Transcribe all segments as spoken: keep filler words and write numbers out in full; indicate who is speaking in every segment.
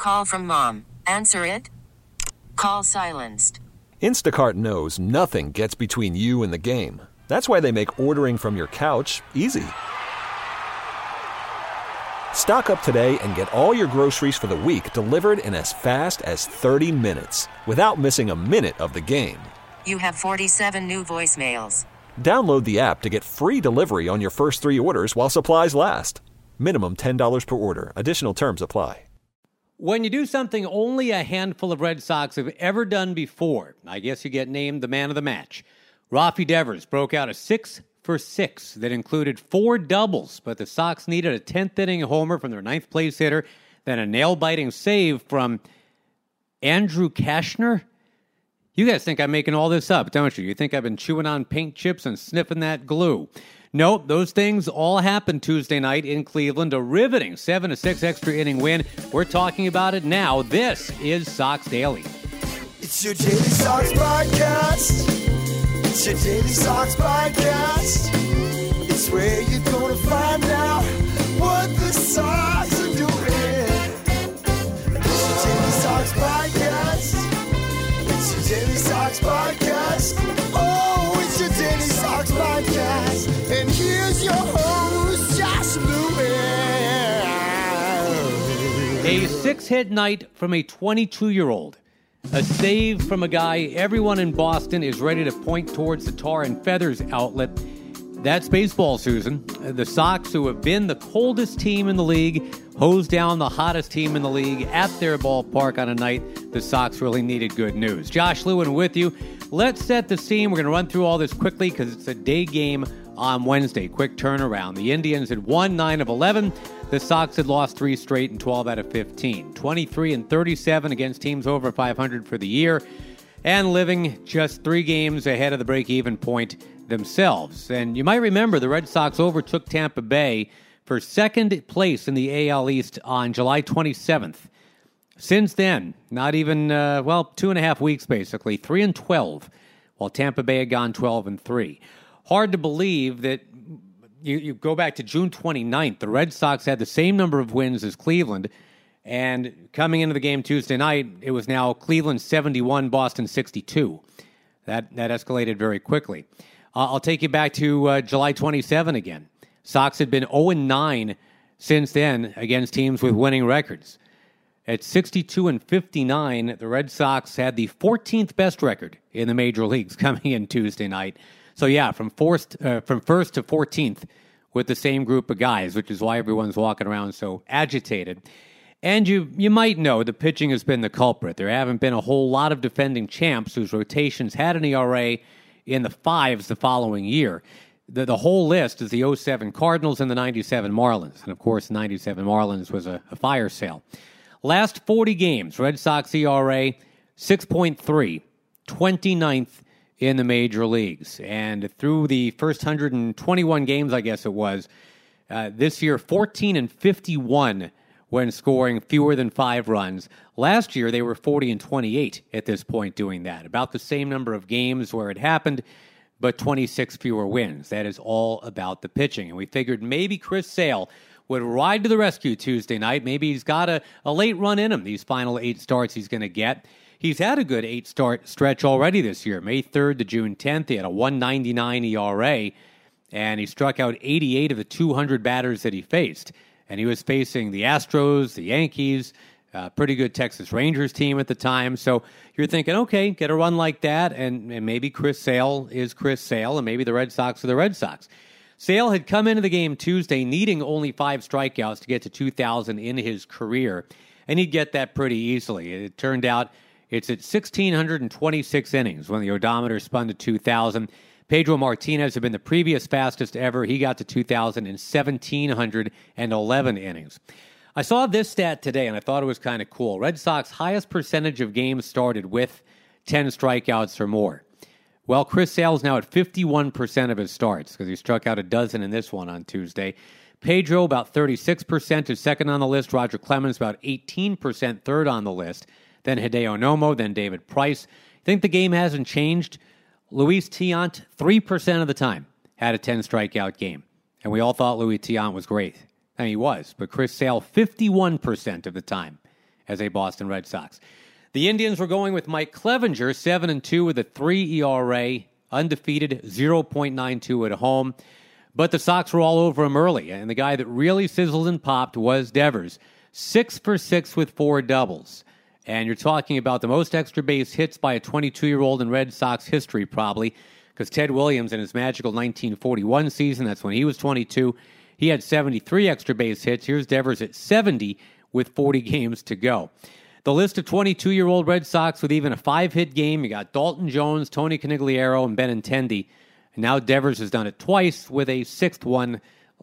Speaker 1: Call from mom. Answer it. Call silenced.
Speaker 2: Instacart knows nothing gets between you and the game. That's why they make ordering from your couch easy. Stock up today and get all your groceries for the week delivered in as fast as thirty minutes without missing a minute of the game.
Speaker 1: You have forty-seven new voicemails.
Speaker 2: Download the app to get free delivery on your first three orders while supplies last. Minimum ten dollars per order. Additional terms apply.
Speaker 3: When you do something only a handful of Red Sox have ever done before, I guess you get named the man of the match. Rafi Devers broke out a six for six that included four doubles, but the Sox needed a tenth inning homer from their ninth place hitter, then a nail-biting save from Andrew Kashner. You guys think I'm making all this up, don't you? You think I've been chewing on paint chips and sniffing that glue. Nope, those things all happened Tuesday night in Cleveland. A riveting seven to six extra inning win. We're talking about it now. This is Sox Daily.
Speaker 4: It's your Daily Sox podcast. It's your Daily Sox podcast. It's where you're going to find out what the Sox are doing. It's your Daily Sox podcast. It's your Daily Sox podcast. Oh, it's your Daily Sox podcast. And here's your host, Josh Lewin.
Speaker 3: A six-hit night from a twenty-two-year-old. A save from a guy everyone in Boston is ready to point towards the Tar and Feathers outlet. That's baseball, Susan. The Sox, who have been the coldest team in the league, hose down the hottest team in the league at their ballpark on a night the Sox really needed good news. Josh Lewin with you. Let's set the scene. We're going to run through all this quickly because it's a day game on Wednesday. Quick turnaround. The Indians had won nine of eleven. The Sox had lost three straight and twelve out of fifteen. twenty-three and thirty-seven against teams over five hundred for the year, and living just three games ahead of the break-even point themselves. And you might remember the Red Sox overtook Tampa Bay for second place in the A L East on July twenty-seventh. Since then, not even, uh, well, two and a half weeks basically, three and twelve, while Tampa Bay had gone twelve and three. Hard to believe that you, you go back to June twenty-ninth, the Red Sox had the same number of wins as Cleveland, and coming into the game Tuesday night, it was now Cleveland seventy-one, Boston sixty-two. That, that escalated very quickly. Uh, I'll take you back to uh, July twenty-seventh again. Sox had been oh and nine since then against teams with winning records. At sixty-two and fifty-nine, the Red Sox had the fourteenth best record in the major leagues coming in Tuesday night. So yeah, from first, uh, from first to fourteenth with the same group of guys, which is why everyone's walking around so agitated. And you you might know the pitching has been the culprit. There haven't been a whole lot of defending champs whose rotations had an E R A in the fives the following year. The, the whole list is the oh seven Cardinals and the ninety-seven Marlins. And of course, ninety-seven Marlins was a, a fire sale. Last forty games, Red Sox E R A six point three, twenty-ninth in the major leagues. And through the first one hundred twenty-one games, I guess it was, uh, this year fourteen and fifty-one when scoring fewer than five runs. Last year, they were forty and twenty-eight at this point doing that. About the same number of games where it happened, but twenty-six fewer wins. That is all about the pitching. And we figured maybe Chris Sale would ride to the rescue Tuesday night. Maybe he's got a, a late run in him, these final eight starts he's going to get. He's had a good eight-start stretch already this year. May third to June tenth, he had a one ninety-nine E R A, and he struck out eighty-eight of the two hundred batters that he faced. And he was facing the Astros, the Yankees, a pretty good Texas Rangers team at the time. So you're thinking, okay, get a run like that, and, and maybe Chris Sale is Chris Sale, and maybe the Red Sox are the Red Sox. Sale had come into the game Tuesday needing only five strikeouts to get to two thousand in his career, and he'd get that pretty easily. It turned out it's at one thousand six hundred twenty-six innings when the odometer spun to two thousand. Pedro Martinez had been the previous fastest ever. He got to two thousand in one thousand seven hundred eleven innings. I saw this stat today, and I thought it was kind of cool. Red Sox highest percentage of games started with ten strikeouts or more. Well, Chris Sale's now at fifty-one percent of his starts because he struck out a dozen in this one on Tuesday. Pedro, about thirty-six percent, is second on the list. Roger Clemens, about eighteen percent, third on the list. Then Hideo Nomo, then David Price. Think the game hasn't changed? Luis Tiant, three percent of the time, had a ten-strikeout game. And we all thought Luis Tiant was great. And he was. But Chris Sale, fifty-one percent of the time, as a Boston Red Sox. The Indians were going with Mike Clevenger, seven and two with a three E R A, undefeated, zero point nine two at home. But the Sox were all over him early, and the guy that really sizzled and popped was Devers. Six for six with four doubles. And you're talking about the most extra base hits by a twenty-two-year-old in Red Sox history, probably, because Ted Williams in his magical nineteen forty-one season, that's when he was twenty-two, he had seventy-three extra base hits. Here's Devers at seventy with forty games to go. The list of twenty-two-year-old Red Sox with even a five-hit game, you got Dalton Jones, Tony Conigliaro, and Benintendi. And now Devers has done it twice with a sixth one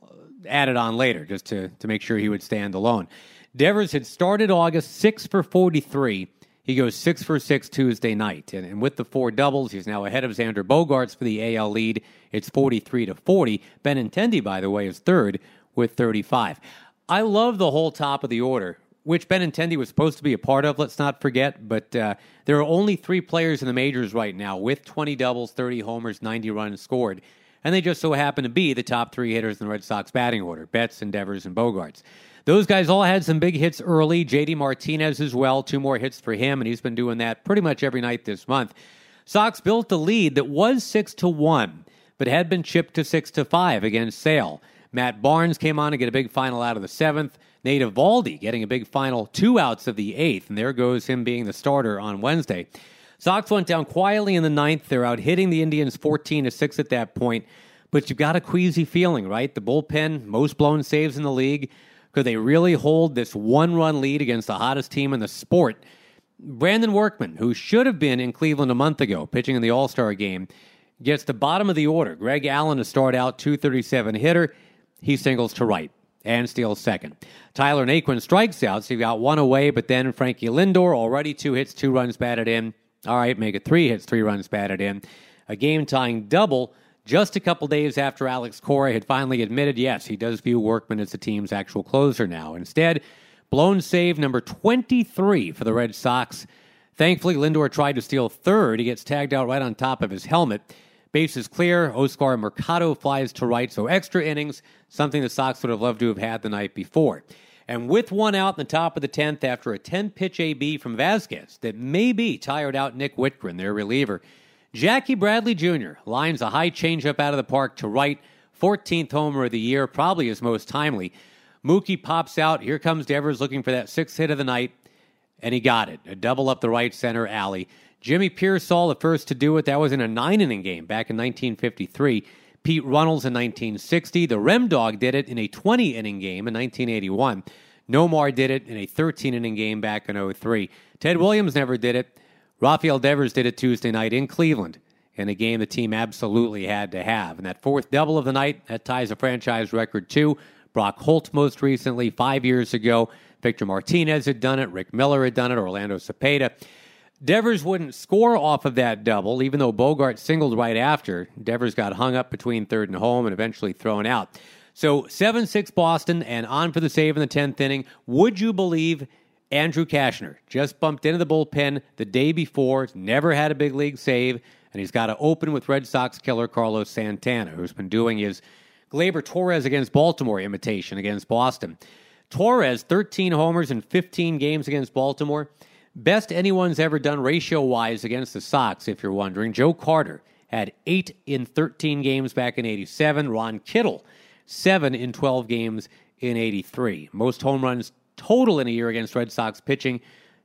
Speaker 3: added on later, just to, to make sure he would stand alone. Devers had started August six for forty-three. He goes six for six Tuesday night. And, and with the four doubles, he's now ahead of Xander Bogaerts for the A L lead. It's forty-three to forty. Benintendi, by the way, is third with thirty-five. I love the whole top of the order, which Benintendi was supposed to be a part of, let's not forget. But uh, there are only three players in the majors right now with twenty doubles, thirty homers, ninety runs scored. And they just so happen to be the top three hitters in the Red Sox batting order, Betts, and Devers, and Bogaerts. Those guys all had some big hits early. J D Martinez as well, two more hits for him, and he's been doing that pretty much every night this month. Sox built a lead that was six to one, but had been chipped to six to five against Sale. Matt Barnes came on to get a big final out of the seventh. Nate Eovaldi getting a big final two outs of the eighth, and there goes him being the starter on Wednesday. Sox went down quietly in the ninth. They're out hitting the Indians fourteen to six at that point, but you've got a queasy feeling, right? The bullpen, most blown saves in the league. Could they really hold this one-run lead against the hottest team in the sport? Brandon Workman, who should have been in Cleveland a month ago, pitching in the All-Star game, gets the bottom of the order. Greg Allen to start out, two thirty-seven hitter. He singles to right and steals second. Tyler Naquin strikes out, so you got one away, but then Frankie Lindor, already two hits, two runs batted in. All right, make it three hits, three runs batted in. A game-tying double just a couple days after Alex Cora had finally admitted, yes, he does view Workman as the team's actual closer now. Instead, blown save number twenty-three for the Red Sox. Thankfully, Lindor tried to steal third. He gets tagged out right on top of his helmet. Base is clear. Oscar Mercado flies to right, so extra innings, something the Sox would have loved to have had the night before. And with one out in the top of the tenth after a ten-pitch A B from Vasquez that maybe tired out Nick Whitgren, their reliever, Jackie Bradley Junior lines a high changeup out of the park to right, fourteenth homer of the year, probably his most timely. Mookie pops out. Here comes Devers looking for that sixth hit of the night, and he got it. A double up the right center alley. Jimmy Pearsall, the first to do it. That was in a nine-inning game back in nineteen fifty-three. Pete Runnels in nineteen sixty. The Rem Dog did it in a twenty-inning game in nineteen eighty-one. Nomar did it in a thirteen-inning game back in oh three. Ted Williams never did it. Rafael Devers did it Tuesday night in Cleveland in a game the team absolutely had to have. And that fourth double of the night, that ties a franchise record too. Brock Holt most recently, five years ago. Victor Martinez had done it. Rick Miller had done it. Orlando Cepeda. Devers wouldn't score off of that double, even though Bogart singled right after. Devers got hung up between third and home and eventually thrown out. So seven six Boston and on for the save in the tenth inning. Would you believe Andrew Cashner just bumped into the bullpen the day before, never had a big league save, and he's got to open with Red Sox killer Carlos Santana, who's been doing his Gleyber Torres against Baltimore imitation against Boston. Torres, thirteen homers in fifteen games against Baltimore. Best anyone's ever done ratio-wise against the Sox, if you're wondering. Joe Carter had eight in thirteen games back in eighty-seven. Ron Kittle, seven in twelve games in eighty-three. Most home runs total in a year against Red Sox pitching.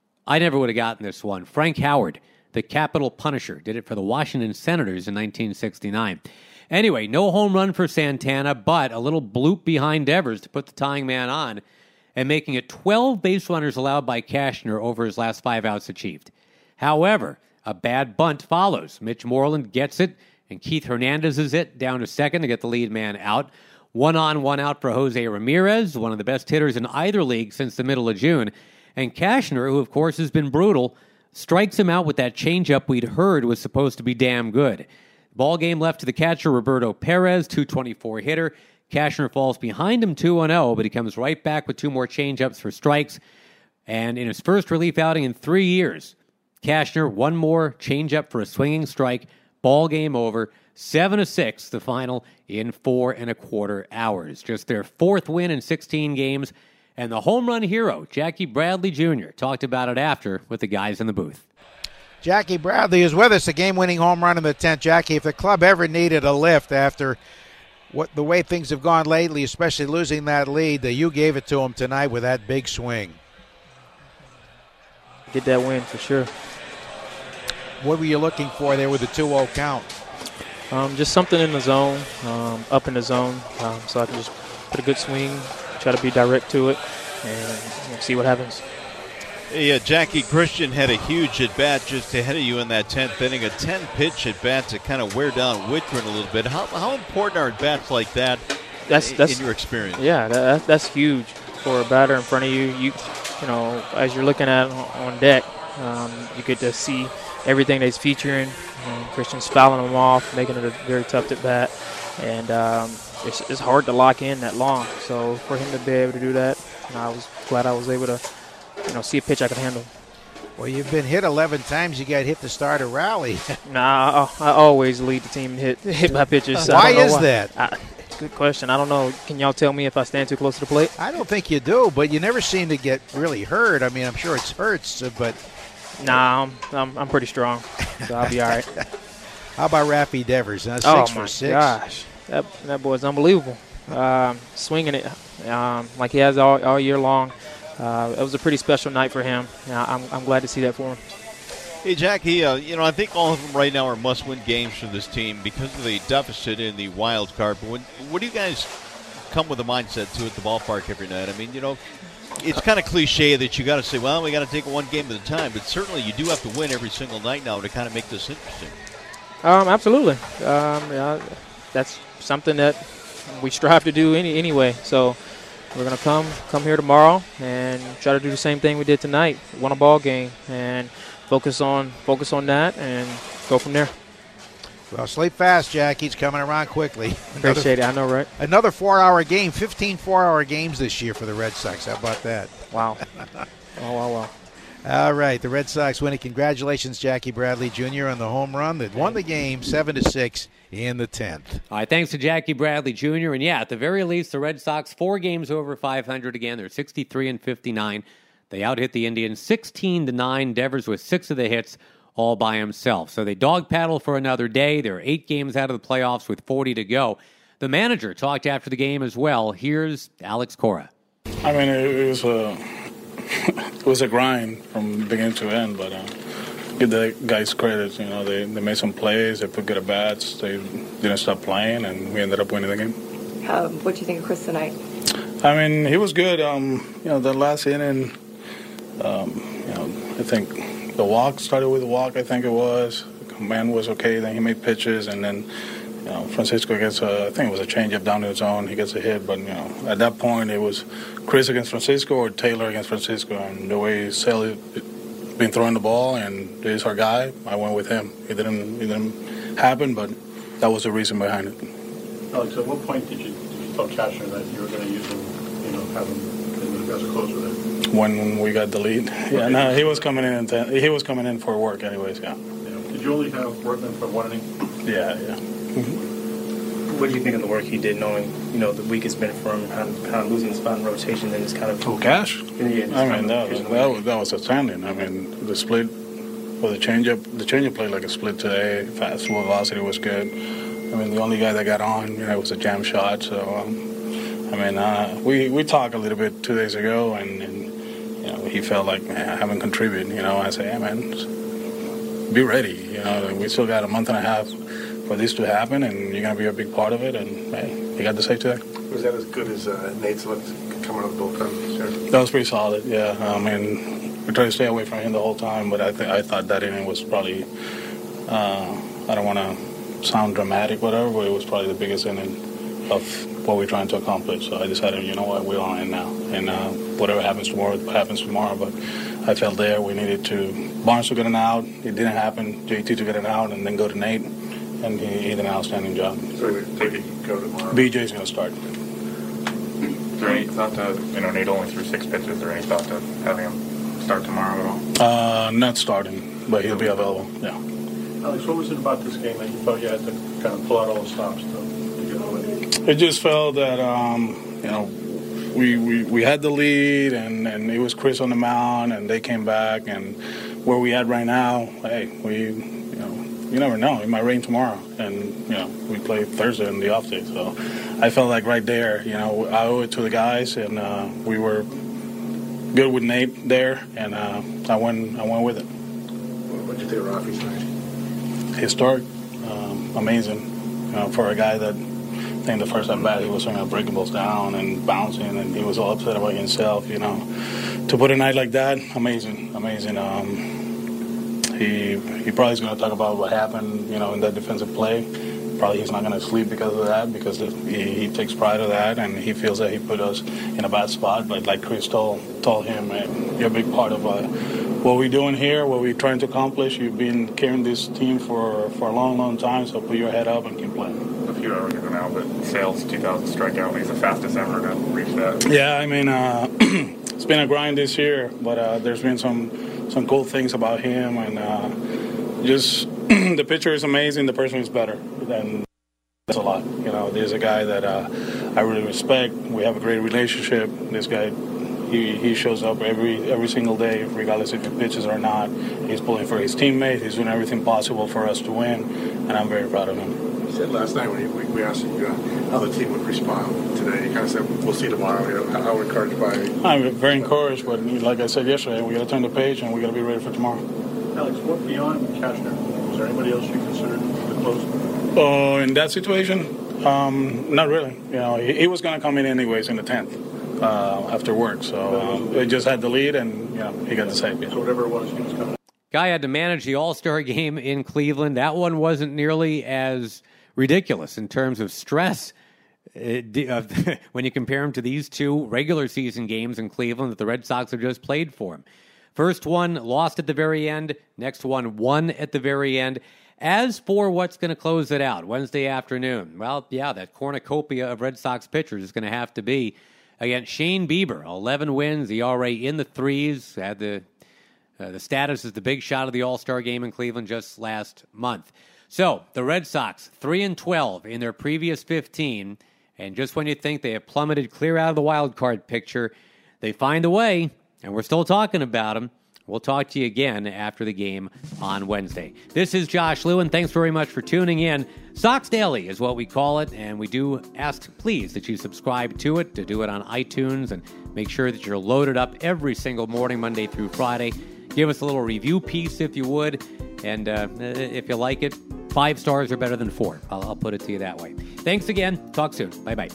Speaker 3: I never would have gotten this one. Frank Howard, the Capital Punisher, did it for the Washington Senators in nineteen sixty-nine. Anyway, no home run for Santana, but a little bloop behind Devers to put the tying man on, and making it twelve base runners allowed by Cashner over his last five outs achieved. However, a bad bunt follows. Mitch Moreland gets it, and Keith Hernandez is it down to second to get the lead man out. One on, one out for Jose Ramirez, one of the best hitters in either league since the middle of June. And Cashner, who of course has been brutal, strikes him out with that changeup we'd heard was supposed to be damn good. Ball game left to the catcher, Roberto Perez, two twenty-four hitter. Cashner falls behind him two one oh, but he comes right back with two more changeups for strikes. And in his first relief outing in three years, Cashner, one more changeup for a swinging strike. Ball game over. Seven to six, the final in four and a quarter hours. Just their fourth win in sixteen games, And the home run hero, Jackie Bradley Junior, talked about it after with the guys in the booth.
Speaker 5: Jackie Bradley is with us, a game-winning home run in the tenth. Jackie, if the club ever needed a lift after what the way things have gone lately, especially losing that lead, that you gave it to them tonight with that big swing.
Speaker 6: Get that win for sure.
Speaker 5: What were you looking for there with the two oh count?
Speaker 6: Um, just something in the zone, um, up in the zone, um, so I can just put a good swing, try to be direct to it, and you know, see what happens.
Speaker 7: Yeah, Jackie, Christian had a huge at-bat just ahead of you in that tenth inning, a ten-pitch at-bat to kind of wear down Whitgren a little bit. How, how important are at-bats like that
Speaker 6: that's,
Speaker 7: in,
Speaker 6: that's,
Speaker 7: in your experience?
Speaker 6: Yeah, that, that's huge for a batter in front of you. You, you know, as you're looking at on deck, um, you get to see everything that he's featuring. Um, Christian's fouling them off, making it a very tough at-bat, and um, it's, it's hard to lock in that long. So for him to be able to do that, and I was glad I was able to, you know, see a pitch I could handle.
Speaker 5: Well, you've been hit eleven times. You got hit to start a rally.
Speaker 6: Nah, I, I always lead the team in hit hit by pitches.
Speaker 5: Why is why. that?
Speaker 6: I, good question. I don't know. Can y'all tell me if I stand too close to the plate?
Speaker 5: I don't think you do, but you never seem to get really hurt. I mean, I'm sure it hurts, but
Speaker 6: nah, I'm I'm, I'm pretty strong, so I'll be all right.
Speaker 5: How about Raffy Devers? Huh? Six
Speaker 6: oh
Speaker 5: for
Speaker 6: my
Speaker 5: six.
Speaker 6: gosh, that that boy's unbelievable. Um, swinging it um, like he has all all year long. Uh, it was a pretty special night for him. Yeah, I'm, I'm glad to see that for him.
Speaker 7: Hey, Jackie, uh, you know, I think all of them right now are must-win games for this team because of the deficit in the wild card. But when, what do you guys come with a mindset to at the ballpark every night? I mean, you know, it's kind of cliche that you got to say, well, we got to take it one game at a time. But certainly you do have to win every single night now to kind of make this interesting.
Speaker 6: Um, absolutely. Um, yeah, that's something that we strive to do any, anyway. So we're going to come come here tomorrow and try to do the same thing we did tonight. Won a ball game and focus on focus on that and go from there.
Speaker 5: Well, sleep fast, Jack. He's coming around quickly. Another,
Speaker 6: Appreciate it. I know, right?
Speaker 5: Another four-hour game, fifteen four-hour games this year for the Red Sox. How about that?
Speaker 6: Wow. oh, wow, wow.
Speaker 5: All right, the Red Sox winning. Congratulations, Jackie Bradley Junior on the home run that won the game seven to six in the tenth.
Speaker 3: All right, thanks to Jackie Bradley Junior And, yeah, at the very least, the Red Sox, four games over five hundred again. They're sixty-three and fifty-nine. They out-hit the Indians sixteen to nine. Devers with six of the hits all by himself. So they dog paddle for another day. They're eight games out of the playoffs with forty to go. The manager talked after the game as well. Here's Alex Cora.
Speaker 8: I mean, it, it was a it was a grind from beginning to end, but uh, give the guys credit. You know, they, they made some plays. They put good at bats. They didn't stop playing, and we ended up winning the game.
Speaker 9: Um, what do you think of Chris tonight?
Speaker 8: I mean, he was good. Um, you know, the last inning, um, you know, I think the walk started with a walk. I think it was. The command was okay. Then he made pitches, and then you know, Francisco gets a, I think it was a changeup down to his own. He gets a hit, but you know, at that point it was Chris against Francisco or Taylor against Francisco, and the way Sale been throwing the ball, and he's our guy. I went with him. It didn't, it didn't happen, but that was the reason behind it.
Speaker 10: Alex, at what point did you, did you tell Cashner that you were going to use him, you know, have him as a closer there?
Speaker 8: When we got the lead, yeah. No, he was coming in. To, he was coming in for work, anyways. Yeah.
Speaker 10: yeah. Did you only have Workman for one inning?
Speaker 8: Yeah, yeah.
Speaker 11: Mm-hmm. What do you think of the work he did, knowing you know the week has been for him, kind of, kind of losing the spot in rotation, and just kind of
Speaker 8: oh, Cash?
Speaker 11: Yeah,
Speaker 8: I mean that was, that was that was outstanding. I mean the split or the changeup, the changeup played like a split today. Fast velocity was good. I mean the only guy that got on, you know, was a jam shot. So um, I mean uh, we we talked a little bit two days ago, and, and you know he felt like man, I haven't contributed. You know I say, hey man, be ready. You know we still got a month and a half for this to happen, and you're going to be a big part of it, and hey, you got to say today.
Speaker 10: Was that as good as uh, Nate's looked coming out of the bullpen? Sure.
Speaker 8: That was pretty solid, yeah. I mean, we tried to stay away from him the whole time, but I think I thought that inning was probably, uh, I don't want to sound dramatic, whatever, but it was probably the biggest inning of what we're trying to accomplish. So I decided, you know what, we're on it now, and uh, whatever happens tomorrow, happens tomorrow, but I felt there we needed to, Barnes to get an out, it didn't happen, J T to get an out, and then go to Nate. And he, he did an outstanding job.
Speaker 10: So we take it, go tomorrow.
Speaker 8: B J's going to start.
Speaker 12: Is there any thought to, you know, Nate only threw six pitches, is there any thought to having him start tomorrow at all?
Speaker 8: Uh, not starting, but he'll be available, yeah.
Speaker 10: Alex, what was it about this game that you felt you had to kind of pull out all the stops to, to get the win?
Speaker 8: It just felt that, um, you know, we, we, we had the lead, and, and it was Chris on the mound, and they came back, and where we at right now, hey, we, you know, you never know. It might rain tomorrow, and, you know, we play Thursday in the off day. So I felt like right there, you know, I owe it to the guys, and uh, we were good with Nate there, and uh, I went I went with it.
Speaker 10: What did you think of Rafi tonight?
Speaker 8: Historic, um, amazing. You know, for a guy that I think the first at bat he was swinging breaking balls down and bouncing, and he was all upset about himself. You know, to put a night like that, amazing, amazing. Um, he he probably is going to talk about what happened, you know, in that defensive play. Probably he's not going to sleep because of that, because he, he takes pride of that, and he feels that he put us in a bad spot. But like Chris told, told him, man, you're a big part of uh, what we're doing here, what we're trying to accomplish. You've been carrying this team for, for a long, long time, so put your head up and keep playing.
Speaker 12: A few hours ago now, but Sale's two thousand strikeout, he's the fastest ever to reach that.
Speaker 8: Yeah, I mean, uh, it's been a grind this year, but uh, there's been some, some cool things about him, and uh, just the pitcher is amazing, the person is better. And that's a lot. You know, there's a guy that uh, I really respect. We have a great relationship. This guy, he, he shows up every every single day, regardless if he pitches or not. He's pulling for his teammates. He's doing everything possible for us to win, and I'm very proud of him.
Speaker 10: You said last night when we, we asked you uh, how the team would respond today, you kind of said, we'll see tomorrow. You know, how encouraged by it?
Speaker 8: I'm very encouraged, but like I said yesterday, we got to turn the page, and we got to be ready for tomorrow.
Speaker 10: Alex, what beyond Cashner? Is there anybody else you considered the closer?
Speaker 8: Oh, in that situation, um, not really. You know, he, he was going to come in anyways in the tenth uh, after work. So um, they just had the lead, and you know, he got the save. Yeah.
Speaker 10: So whatever it was, he was coming.
Speaker 3: Guy had to manage the All-Star game in Cleveland. That one wasn't nearly as ridiculous in terms of stress uh, when you compare him to these two regular season games in Cleveland that the Red Sox have just played for him. First one lost at the very end. Next one won at the very end. As for what's going to close it out Wednesday afternoon, well, yeah, that cornucopia of Red Sox pitchers is going to have to be against Shane Bieber. eleven wins, E R A in the threes, had the uh, the status as the big shot of the All-Star game in Cleveland just last month. So the Red Sox, three and twelve in their previous fifteen, and just when you think they have plummeted clear out of the wild card picture, they find a way, and we're still talking about them. We'll talk to you again after the game on Wednesday. This is Josh Lewin. Thanks very much for tuning in. Sox Daily is what we call it, and we do ask, please, that you subscribe to it, to do it on iTunes, and make sure that you're loaded up every single morning, Monday through Friday. Give us a little review piece if you would, and uh, if you like it, five stars are better than four. I'll, I'll put it to you that way. Thanks again. Talk soon. Bye-bye.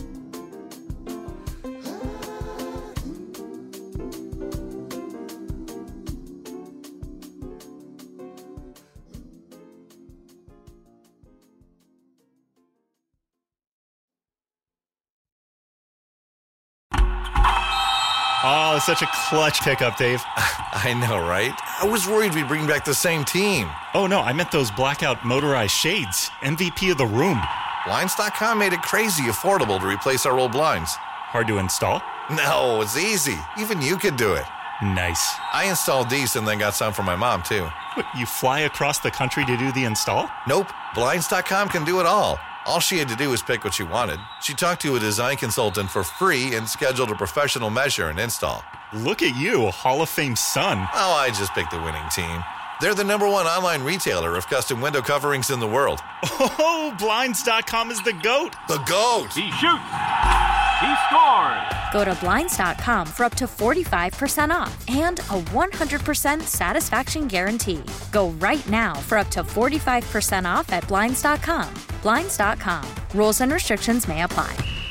Speaker 13: Oh, such a clutch pickup, Dave.
Speaker 14: I know, right? I was worried we'd bring back the same team.
Speaker 13: Oh, no, I meant those blackout motorized shades. M V P of the room.
Speaker 14: Blinds dot com made it crazy affordable to replace our old blinds.
Speaker 13: Hard to install?
Speaker 14: No, it's easy. Even you could do it.
Speaker 13: Nice.
Speaker 14: I installed these and then got some for my mom, too.
Speaker 13: What, you fly across the country to do the install?
Speaker 14: Nope. Blinds dot com can do it all. All she had to do was pick what she wanted. She talked to a design consultant for free and scheduled a professional measure and install.
Speaker 13: Look at you, a Hall of Fame son.
Speaker 14: Oh, I just picked the winning team. They're the number one online retailer of custom window coverings in the world.
Speaker 13: Oh, Blinds dot com is the GOAT.
Speaker 14: The GOAT.
Speaker 15: He shoots. He scores.
Speaker 16: Go to Blinds dot com for up to forty-five percent off and a one hundred percent satisfaction guarantee. Go right now for up to forty-five percent off at Blinds dot com. Blinds dot com. Rules and restrictions may apply.